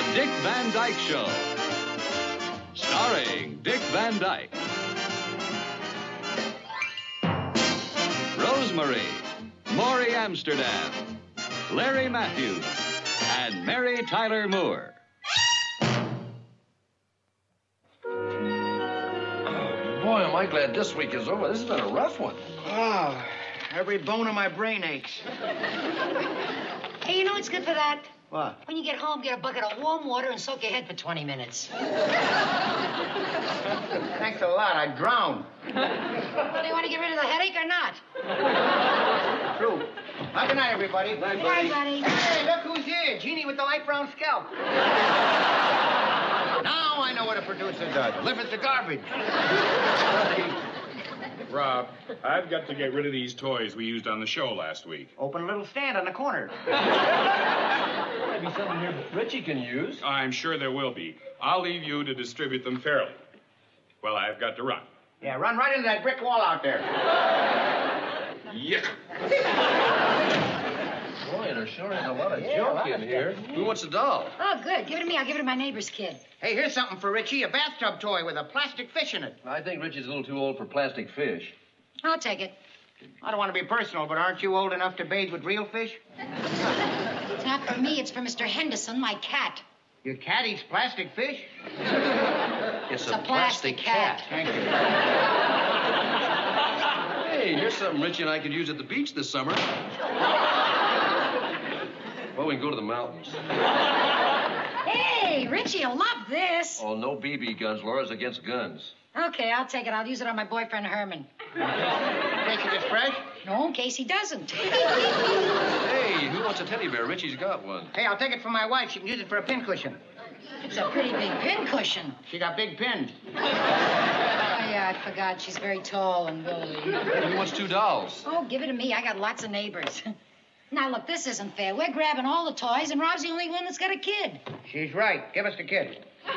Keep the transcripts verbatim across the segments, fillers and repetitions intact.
Dick Van Dyke Show. Starring Dick Van Dyke. Rosemary, Maury Amsterdam, Larry Matthews, and Mary Tyler Moore. Boy, am I glad this week is over. This has been a rough one. Oh, every bone in my brain aches. Hey, you know what's good for that? What? When you get home, get a bucket of warm water and soak your head for twenty minutes. Thanks a lot. I drowned. Well, do you want to get rid of the headache or not? True. Well, good night, everybody. Good night, buddy. Hey, look who's here. Jeannie with the light brown scalp. Now I know what a producer does. Delivers the garbage. Rob, I've got to get rid of these toys we used on the show last week. Open a little stand on the corner. Maybe something here that Richie can use. I'm sure there will be. I'll leave you to distribute them fairly. Well, I've got to run. Yeah, run right into that brick wall out there. Yeah. Boy, there sure is a lot of Yeah, junk a lot in of here. stuff. Who wants a doll? Oh, good. Give it to me. I'll give it to my neighbor's kid. Hey, here's something for Richie. A bathtub toy with a plastic fish in it. I think Richie's a little too old for plastic fish. I'll take it. I don't want to be personal, but aren't you old enough to bathe with real fish? It's not for me. It's for Mister Henderson, my cat. Your cat eats plastic fish? It's, a plastic cat. Thank you. Hey, here's something Richie and I could use at the beach this summer. Well, we can go to the mountains. Hey, Richie, you'll love this. Oh, no B B guns. Laura's against guns. Okay, I'll take it. I'll use it on my boyfriend, Herman. Take it as fresh? No, in case he doesn't. Hey, who wants a teddy bear? Richie's got one. Hey, I'll take it from my wife. She can use it for a pincushion. It's a pretty big pincushion. She got big pins. Oh, yeah, I forgot. She's very tall and willowy. Who wants two dolls? Oh, give it to me. I got lots of neighbors. Now, look, this isn't fair. We're grabbing all the toys, and Rob's the only one that's got a kid. She's right. Give us the kid. If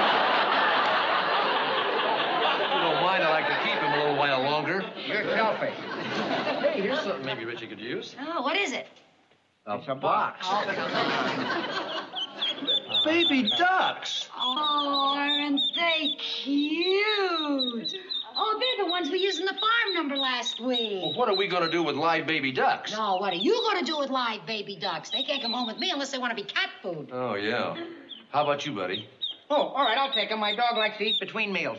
you don't mind, I'd like to keep him a little while longer. You're selfish. Hey, here's something maybe Richie could use. Oh, what is it? A It's a box. Baby ducks. Oh, aren't they cute? Oh, they're the ones we used in the farm number last week. Well, what are we going to do with live baby ducks? No, what are you going to do with live baby ducks? They can't come home with me unless they want to be cat food. Oh, yeah. How about you, buddy? Oh, all right, I'll take him. My dog likes to eat between meals.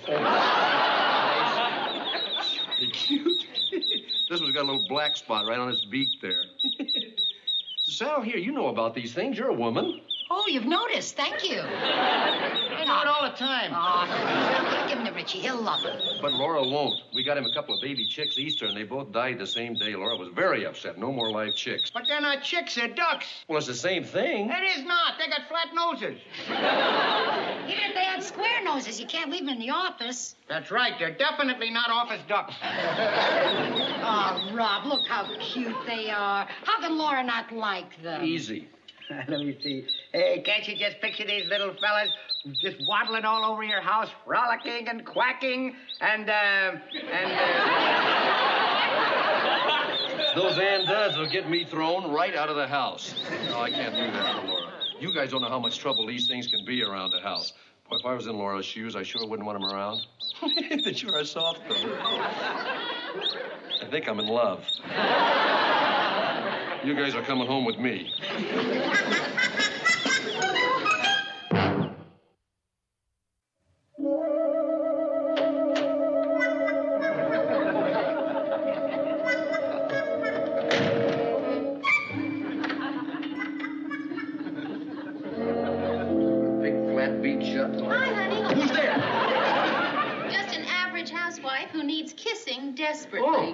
Cute. This one's got a little black spot right on its beak there. Sal, here, you know about these things. You're a woman. Oh, you've noticed. Thank you. I do it all the time. Oh, give him to Richie. He'll love it. But Laura won't. We got him a couple of baby chicks Easter, and they both died the same day. Laura was very upset. No more live chicks. But they're not chicks, they're ducks. Well, it's the same thing. It is not. They got flat noses. Even if they had square noses, you can't leave them in the office. That's right. They're definitely not office ducks. Oh, Rob, look how cute they are. How can Laura not like them? Easy. Let me see. Hey, can't you just picture these little fellas just waddling all over your house, frolicking and quacking and, uh, and, uh... Those and does will get me thrown right out of the house. No, I can't do that for Laura. You guys don't know how much trouble these things can be around the house. Boy, if I was in Laura's shoes, I sure wouldn't want them around. But you're a soft girl. I think I'm in love. You guys are coming home with me. Big flat beat shut. Hi, honey. Who's there? Just an average housewife who needs kissing desperately. Oh.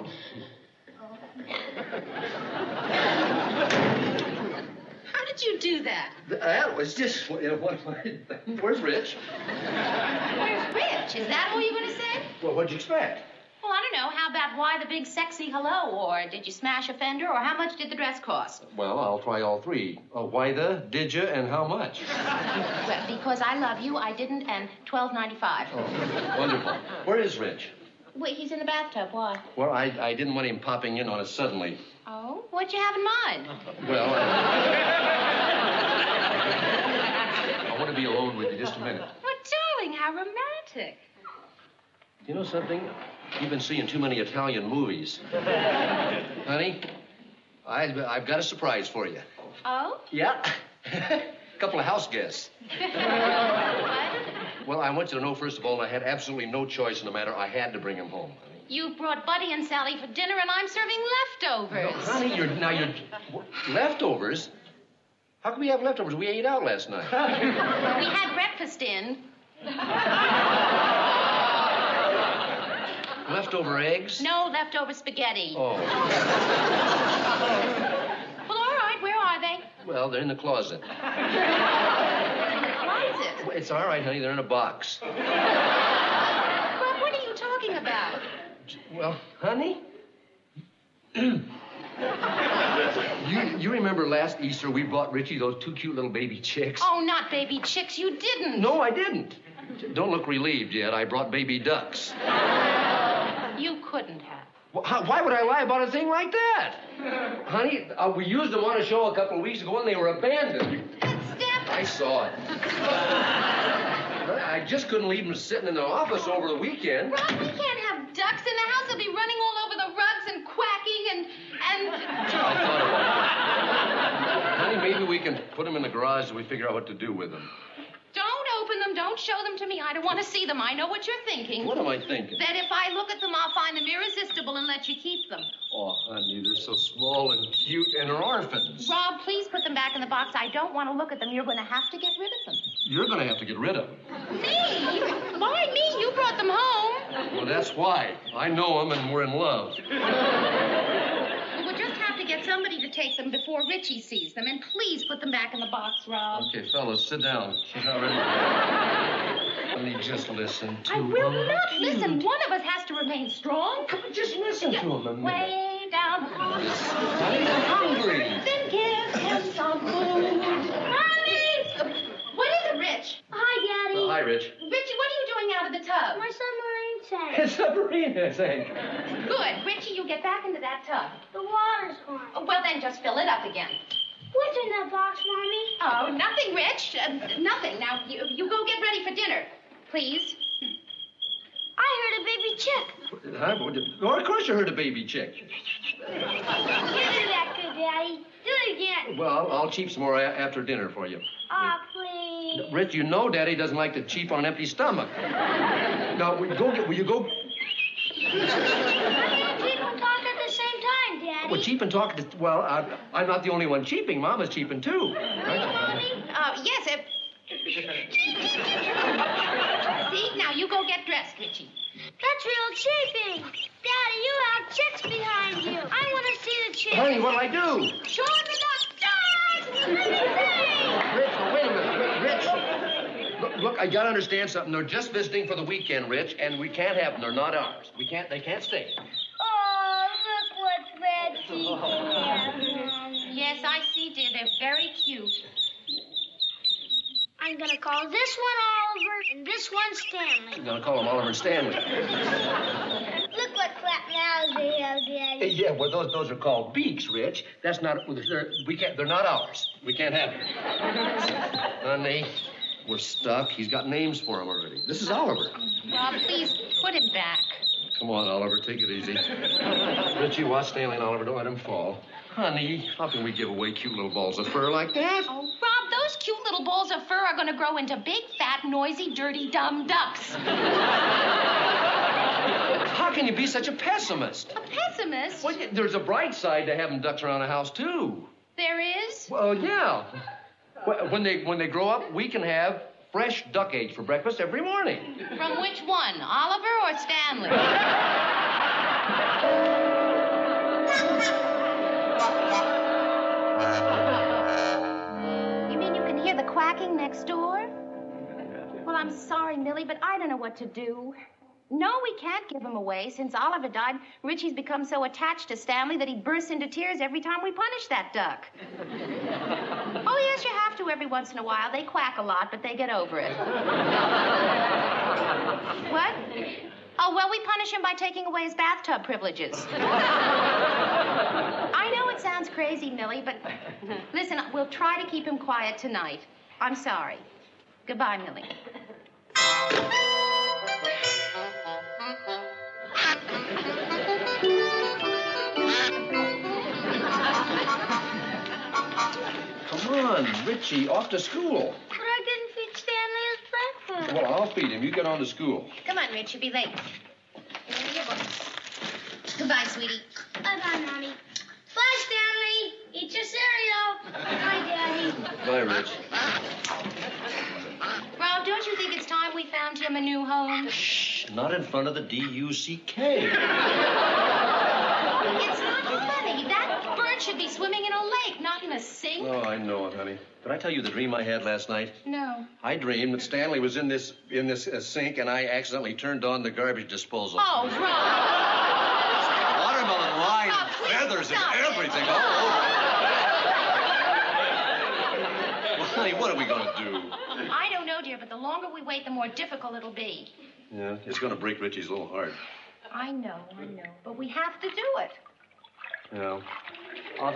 How did you do that? That was just, you know, what, where's Rich? Where's Rich? Is that all you're going to say? Well, what'd you expect? Well, I don't know. How about why the big sexy hello? Or did you smash a fender? Or how much did the dress cost? Well, I'll try all three. Uh, why the, did you, and how much? Well, because I love you, I didn't, and twelve ninety-five. Oh, wonderful. Where is Rich? Wait, he's in the bathtub. Why? Well, I, I didn't want him popping in on us suddenly. Oh? What'd you have in mind? Well, I, I want just a minute. Well, darling, how romantic. You know something? You've been seeing too many Italian movies. Honey, I, I've got a surprise for you. Oh? Yeah. A couple of house guests. What? Well, I want you to know, first of all, I had absolutely no choice in the matter. I had to bring them home, honey. You brought Buddy and Sally for dinner, and I'm serving leftovers. No, honey, you're now you're leftovers. How can we have leftovers? We ate out last night. We had breakfast in. Leftover eggs? No leftover spaghetti. Oh. Well, all right. Where are they? Well, they're in the closet. In the closet. Well, it's all right, honey. They're in a box. Well, what are you talking about? Well, honey. you you remember last Easter we bought Richie those two cute little baby chicks? Oh, not baby chicks. You didn't. No, I didn't. Don't look relieved yet. I brought baby ducks. You couldn't have. Well, how, why would I lie about a thing like that? Honey, uh, we used them on a show a couple of weeks ago and they were abandoned. Step. I saw it. I just couldn't leave them sitting in the office over the weekend. Rob, we can't have ducks in the house. They'll be running all over the rugs and quacking and... and... I thought about that. Honey, maybe we can put them in the garage so we figure out what to do with them. Don't open them. Don't show them to me. I don't want to see them. I know what you're thinking. What am I thinking? That if I look at them, I'll find them irresistible and let you keep them. Oh, honey, they're so small and cute and are orphans. Rob, please put them back in the box. I don't want to look at them. You're going to have to get rid of them. You're going to have to get rid of them. Me? Why me? You brought them home. Well, that's why. I know them and we're in love. We'll just have to get somebody to take them before Richie sees them. And please put them back in the box, Rob. Okay, fellas, sit down. She's not ready. Honey, just listen to I will them. not listen. One of us has to remain strong. Come on, just listen to them a minute. Way down the hall. Honey, I'm hungry. Then give him some food. Honey! What is it, Rich? Hi, Daddy. Uh, hi, Rich. Richie, what are you doing out of the tub? My submarine tank. It's submarine, I think. Good. Richie, you get back into that tub. The water's gone. Oh, well, then just fill it up again. What's in that box, Mommy? Oh, nothing, Rich. Uh, nothing. Now, you, you go get ready for dinner, please. I heard a baby chick. Huh? Oh, of course you heard a baby chick. You do that good, Daddy. Do it again. Well, I'll cheap some more a- after dinner for you. Aw, please. Rich, you know Daddy doesn't like to cheap on an empty stomach. Now, will you go get, will you go? Why can't people talk at the same time, Daddy? Well, cheap and talk, to, well, I, I'm not the only one cheaping. Mama's cheaping, too. Right? Mommy? Uh, yes, if... See, now you go get dressed, Richie. That's real cheaping. Daddy, you have chicks behind you. I want to see the chicks. Honey, what'll I do? Show him the duck. Rich, oh, wait a minute. Rich. Look, look, I gotta understand something. They're just visiting for the weekend, Rich, and we can't have them. They're not ours. We can't, they can't stay. Oh, look what Reggie did. Yes, I see, dear. They're very cute. I'm going to call this one Oliver and this one Stanley. You're gonna call them Oliver and Stanley. Look what flat mouths they have, Daddy. Hey, yeah, well, those those are called beaks, Rich. That's not, they're, we can't, they're not ours. We can't have them. Honey, we're stuck. He's got names for them already. This is Oliver. Rob, please put him back. Come on, Oliver, take it easy. Richie, watch Stanley and Oliver. Don't let him fall. Honey, how can we give away cute little balls of fur like that? Oh, Rob, those cute little balls of fur are going to grow into big, fat, noisy, dirty, dumb ducks. How can you be such a pessimist? A pessimist? Well, yeah, there's a bright side to having ducks around the house, too. There is? Well, yeah. Wh- When they when they grow up, we can have fresh duck eggs for breakfast every morning. From which one, Oliver or Stanley? You mean you can hear the quacking next door? Well, I'm sorry, Millie, but I don't know what to do. No, we can't give him away. Since Oliver died, Richie's become so attached to Stanley that he bursts into tears every time we punish that duck. Oh, yes, you have to every once in a while. They quack a lot, but they get over it. What? Oh, well, we punish him by taking away his bathtub privileges. I know it sounds crazy, Millie, but listen, we'll try to keep him quiet tonight. I'm sorry. Goodbye, Millie. Come on, Richie, off to school. But I didn't feed Stanley his breakfast. Well, I'll feed him. You get on to school. Come on, Rich, you'll be late. Here are your books. Goodbye, sweetie. Bye-bye, Mommy. Bye, Stanley. Eat your cereal. Bye, Daddy. Bye, Rich. Rob, don't you think it's time we found him a new home? Shh, not in front of the D U C K. It's not funny. That bird should be swimming in a lake, not in a sink. Oh, I know it, honey. Did I tell you the dream I had last night? No. I dreamed that Stanley was in this in this uh, sink, and I accidentally turned on the garbage disposal. Oh, Rob. Watermelon line, Oh, please feathers, stop and it. everything all over. Well, honey, what are we going to do? I don't know, dear, but the longer we wait, the more difficult it'll be. Yeah, it's going to break Richie's little heart. I know, I know, but we have to do it. Yeah. I'll,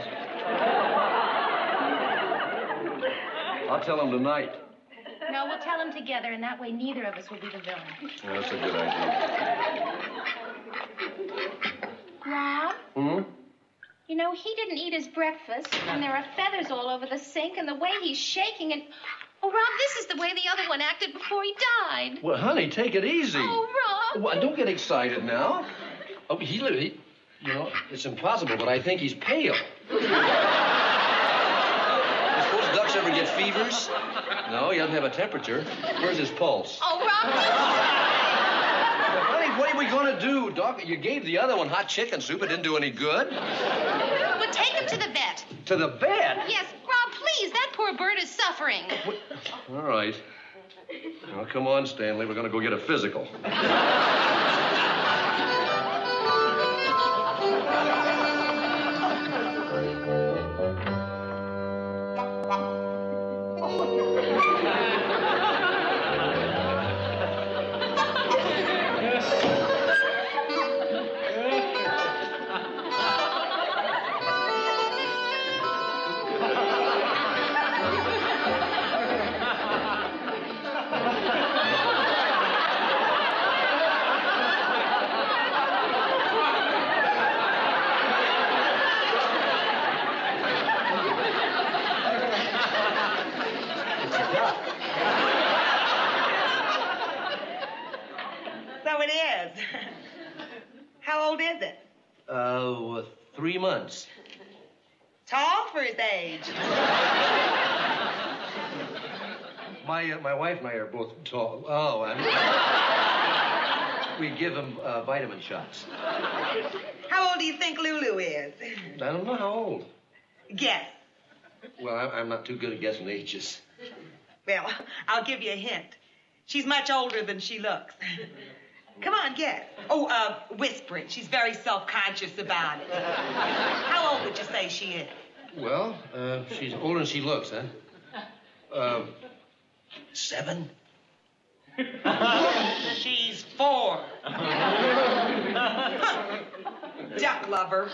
I'll tell him tonight. No, we'll tell him together, and that way neither of us will be the villain. Yeah, that's a good idea. Rob, Hmm? you know, he didn't eat his breakfast, and there are feathers all over the sink, and the way he's shaking, and... Oh, Rob, this is the way the other one acted before he died. Well, honey, take it easy. Oh, Rob. Well, don't get excited now. Oh, he, he, you know, it's impossible, but I think he's pale. You suppose ducks ever get fevers? No, he doesn't have a temperature. Where's his pulse? Oh, Rob. Well, honey, what are we going to do, Doc? You gave the other one hot chicken soup. It didn't do any good. Well, take him to the vet. To the vet? Yes, Rob, please. That poor bird is suffering. What? All right. Well, come on, Stanley. We're going to go get a physical. So it is. How old is it? Uh, three months. Tall for his age. My uh, my wife and I are both tall. Oh, I mean, we give him uh, vitamin shots. How old do you think Lulu is? I don't know how old. Guess. Well, I, I'm not too good at guessing ages. Well, I'll give you a hint. She's much older than she looks. Come on, guess. Oh, uh, whisper it. She's very self-conscious about it. How old would you say she is? Well, uh, she's older than she looks, huh? Uh, seven? She's four. Duck lover.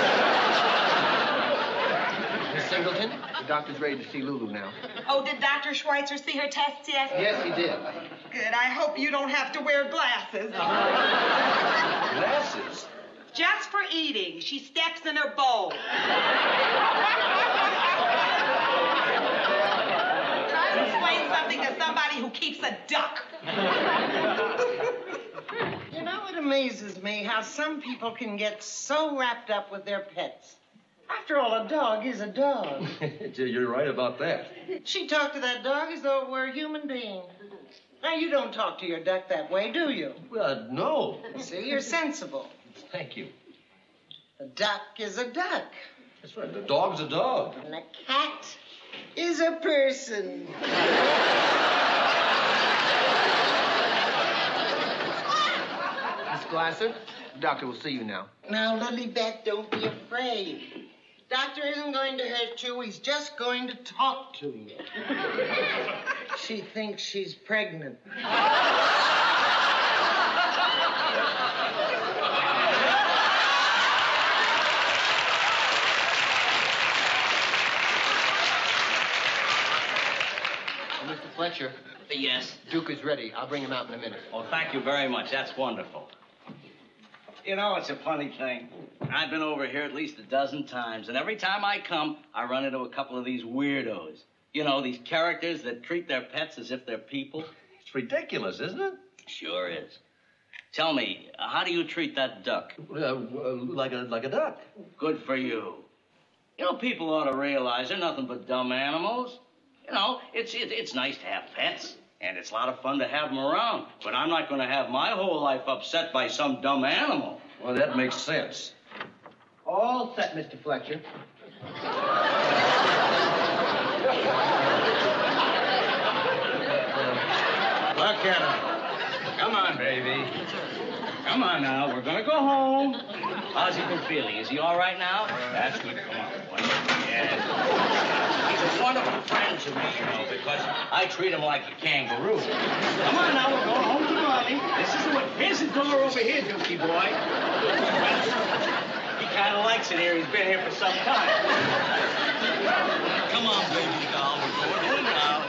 Miss Singleton, the doctor's ready to see Lulu now. Oh, did Doctor Schweitzer see her test yet? Yes, he did. Good. I hope you don't have to wear glasses. Glasses? Just for eating. She steps in her bowl. Try to explain something to somebody who keeps a duck. You know, it amazes me how some people can get so wrapped up with their pets. After all, a dog is a dog. You're right about that. She talked to that dog as though it were a human being. Now, you don't talk to your duck that way, do you? Well, no. See, you're sensible. Thank you. A duck is a duck. That's right. The dog's a dog. And a cat is a person. Miss Glasser, the doctor will see you now. Now, Lilybeth, don't be afraid. Doctor isn't going to hurt you. He's just going to talk to you. She thinks she's pregnant. Mister Fletcher, Yes? Duke is ready. I'll bring him out in a minute. Oh, thank you very much. That's wonderful. You know, it's a funny thing. I've been over here at least a dozen times, and every time I come, I run into a couple of these weirdos. You know, these characters that treat their pets as if they're people. It's ridiculous, isn't it? Sure is. Tell me, how do you treat that duck? Uh, uh, like a like a duck. Good for you. You know, people ought to realize they're nothing but dumb animals. You know, it's it, it's nice to have pets, and it's a lot of fun to have them around. But I'm not going to have my whole life upset by some dumb animal. Well, that makes sense. All set, Mister Fletcher. Look at him. Come on, baby. Come on now. We're going to go home. How's he been feeling? Is he all right now? That's good. Come on, boy. Yes. He's a wonderful friend to me, you know, because I treat him like a kangaroo. Come on now. We're going home to Mommy. This is the way. Here's the door over here, Dookie boy. He kind of likes it here. He's been here for some time. Come on, baby doll. We're going home now.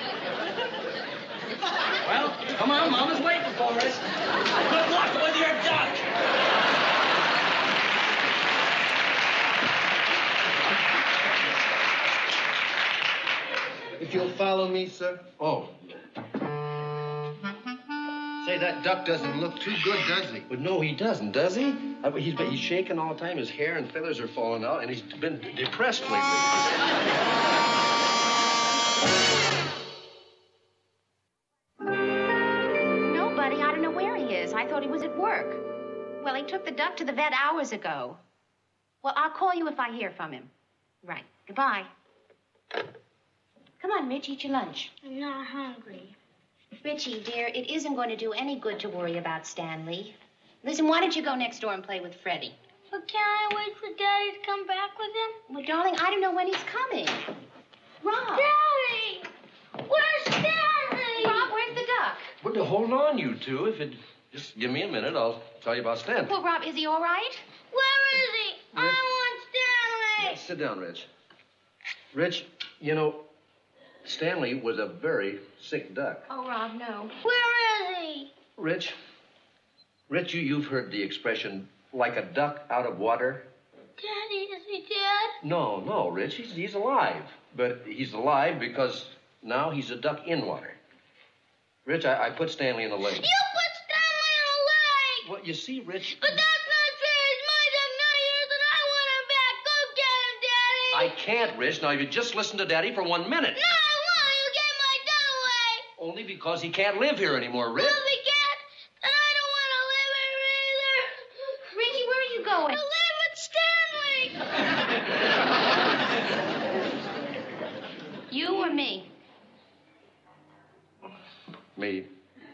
Well, come on, Mama's waiting for us. Good luck with your duck. If you'll follow me, sir. Oh. Say, that duck doesn't look too good, does he? But no, he doesn't, does he? I, he's, he's shaking all the time. His hair and feathers are falling out, and he's been depressed lately. Nobody. I don't know where he is. I thought he was at work. Well, he took the duck to the vet hours ago. Well, I'll call you if I hear from him. Right. Goodbye. Come on, Rich, eat your lunch. I'm not hungry. Richie, dear, it isn't going to do any good to worry about Stanley. Listen, why don't you go next door and play with Freddie? But can I wait for Daddy to come back with him? Well, darling, I don't know when he's coming. Rob. Daddy! Where's Stanley? Rob, where's the duck? Well, hold on, you two. If it just give me a minute, I'll tell you about Stanley. Well, Rob, is he all right? Where is he? I want Stanley! Sit down, Rich. Rich, you know, Stanley was a very sick duck. Oh, Rob, no. Where is he? Rich, Rich, you, you've heard the expression, like a duck out of water. Daddy, is he dead? No, no, Rich, he's, he's alive. But he's alive because now he's a duck in water. Rich, I, I put Stanley in the lake. You put Stanley in a lake! Well, you see, Rich... But that's not fair. He's my duck, not yours, and I want him back. Go get him, Daddy! I can't, Rich. Now, if you just listen to Daddy for one minute. No, I won't. You get my duck away. Only because he can't live here anymore, Rich. Well, if he can't, then I don't want to live here either. Richie, where are you going? To live with Stanley. You or me? Me.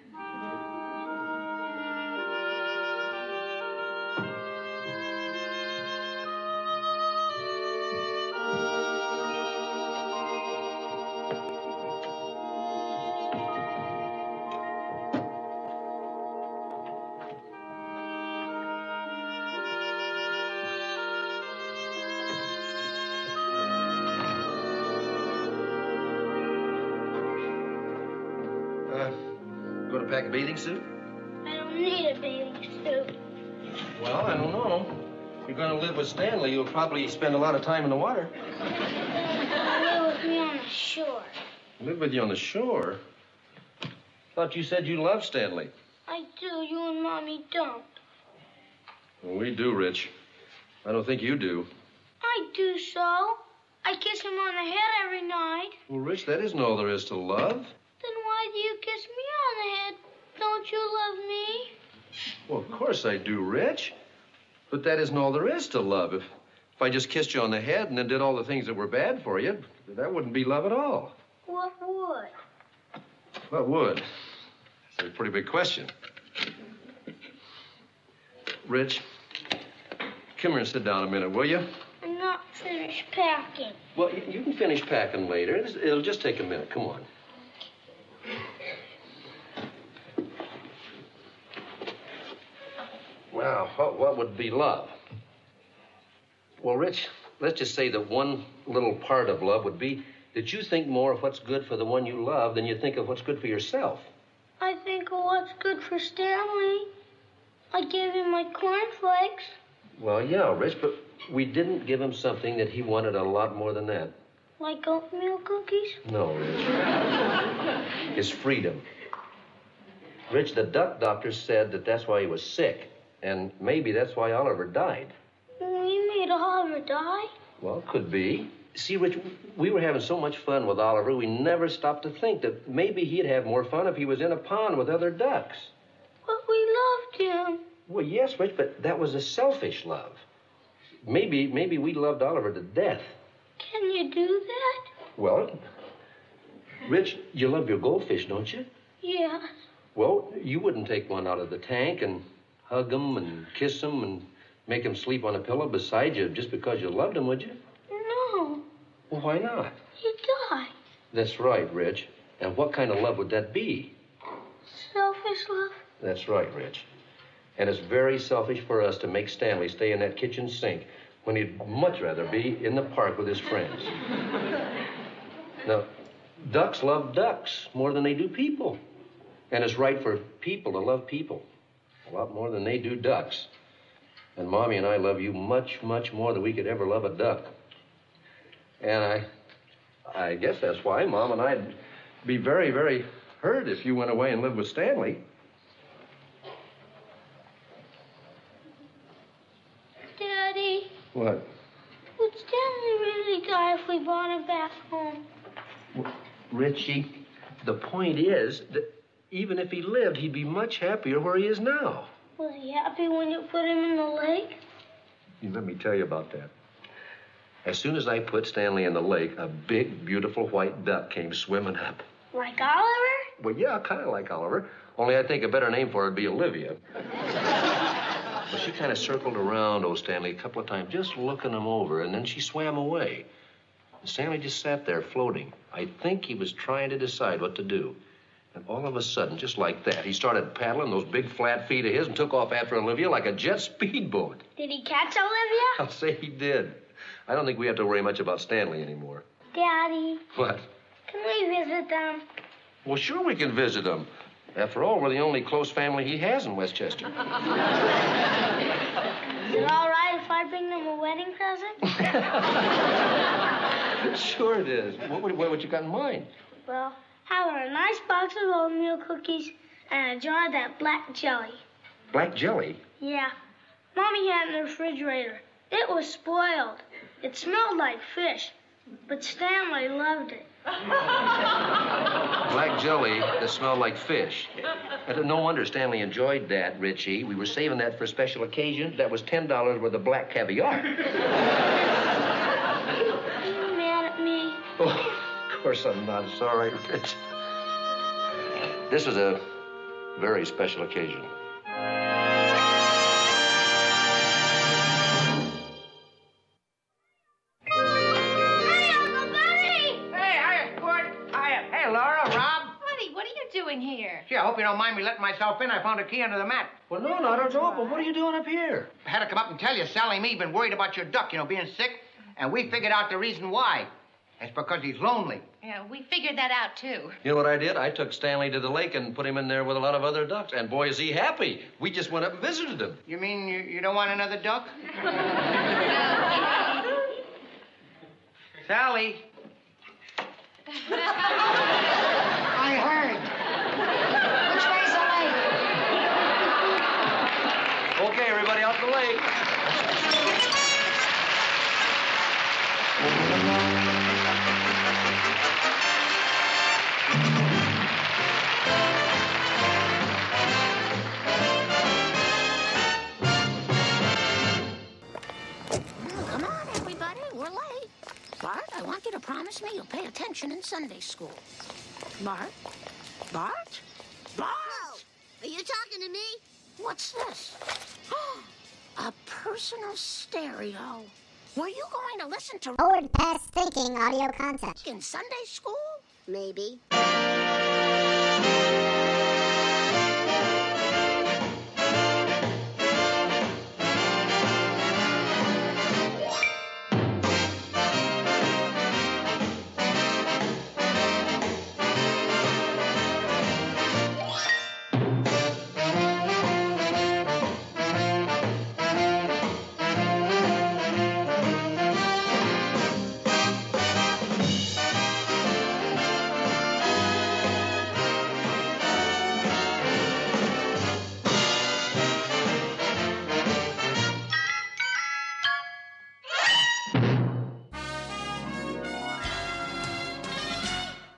Going to pack a bathing suit? I don't need a bathing suit. Well, I don't know. If you're going to live with Stanley, you'll probably spend a lot of time in the water. Live with me on the shore. Live with you on the shore? Thought you said you loved Stanley. I do. You and Mommy don't. Well, we do, Rich. I don't think you do. I do so. I kiss him on the head every night. Well, Rich, that isn't all there is to love. Then why do you kiss me on the head? Don't you love me? Well, of course I do, Rich. But that isn't all there is to love. If, if I just kissed you on the head and then did all the things that were bad for you, that wouldn't be love at all. What would? What would? That's a pretty big question. Rich, come here and sit down a minute, will you? I'm not finished packing. Well, you, you can finish packing later. It'll, it'll just take a minute. Come on. Wow, what, what would be love? Well, Rich, let's just say that one little part of love would be that you think more of what's good for the one you love than you think of what's good for yourself. I think of what's good for Stanley. I gave him my cornflakes. Well, yeah, Rich, but we didn't give him something that he wanted a lot more than that. Like oatmeal cookies? No, Rich. His freedom. Rich, the duck doctor said that that's why he was sick, and maybe that's why Oliver died. You made Oliver die? Well, could be. See, Rich, we were having so much fun with Oliver, we never stopped to think that maybe he'd have more fun if he was in a pond with other ducks. But we loved him. Well, yes, Rich, but that was a selfish love. Maybe, maybe we loved Oliver to death. Can you do that? Well, Rich, you love your goldfish, don't you? Yes. Well, you wouldn't take one out of the tank and hug him and kiss him and make him sleep on a pillow beside you just because you loved him, would you? No. Well, why not? He died. That's right, Rich. And what kind of love would that be? Selfish love? That's right, Rich. And it's very selfish for us to make Stanley stay in that kitchen sink when he'd much rather be in the park with his friends. Now, ducks love ducks more than they do people. And it's right for people to love people a lot more than they do ducks. And Mommy and I love you much, much more than we could ever love a duck. And I, I guess that's why Mom and I'd be very, very hurt if you went away and lived with Stanley. Daddy. What? Would Stanley really die if we brought him back home? Well, Richie, the point is that even if he lived, he'd be much happier where he is now. Was he happy when you put him in the lake? You let me tell you about that. As soon as I put Stanley in the lake, a big, beautiful white duck came swimming up. Like Oliver? Well, yeah, kind of like Oliver. Only I think a better name for her would be Olivia. Well, she kind of circled around old Stanley a couple of times, just looking him over, and then she swam away. Stanley just sat there floating. I think he was trying to decide what to do. And all of a sudden, just like that, he started paddling those big flat feet of his and took off after Olivia like a jet speedboat. Did he catch Olivia? I'll say he did. I don't think we have to worry much about Stanley anymore. Daddy. What? Can we visit them? Well, sure we can visit them. After all, we're the only close family he has in Westchester. Is it all right if I bring them a wedding present? Sure it is. What, what, what you got in mind? Well, how about a nice box of oatmeal cookies and a jar of that black jelly? Black jelly? Yeah. Mommy had it in the refrigerator. It was spoiled. It smelled like fish, but Stanley loved it. Black jelly that smelled like fish. And no wonder Stanley enjoyed that, Richie. We were saving that for a special occasion. That was ten dollars worth of black caviar. Are you mad at me? Oh, of course I'm not. It's all right, Rich. This is a very special occasion. Here. Gee, I hope you don't mind me letting myself in. I found a key under the mat. Well, no, not at all. But what are you doing up here? I had to come up and tell you, Sally and me been worried about your duck, you know, being sick. And we figured out the reason why. It's because he's lonely. Yeah, we figured that out, too. You know what I did? I took Stanley to the lake and put him in there with a lot of other ducks. And boy, is he happy. We just went up and visited him. You mean you, you don't want another duck? Sally. I heard. Which way's the lake? Okay, everybody out the lake. Come on, everybody. We're late. Bart, I want you to promise me you'll pay attention in Sunday school. Bart? Bart? Bart? Whoa. Are you talking to me? What's this? A personal stereo. Were you going to listen to Forward Past Thinking audio content in Sunday school? Maybe.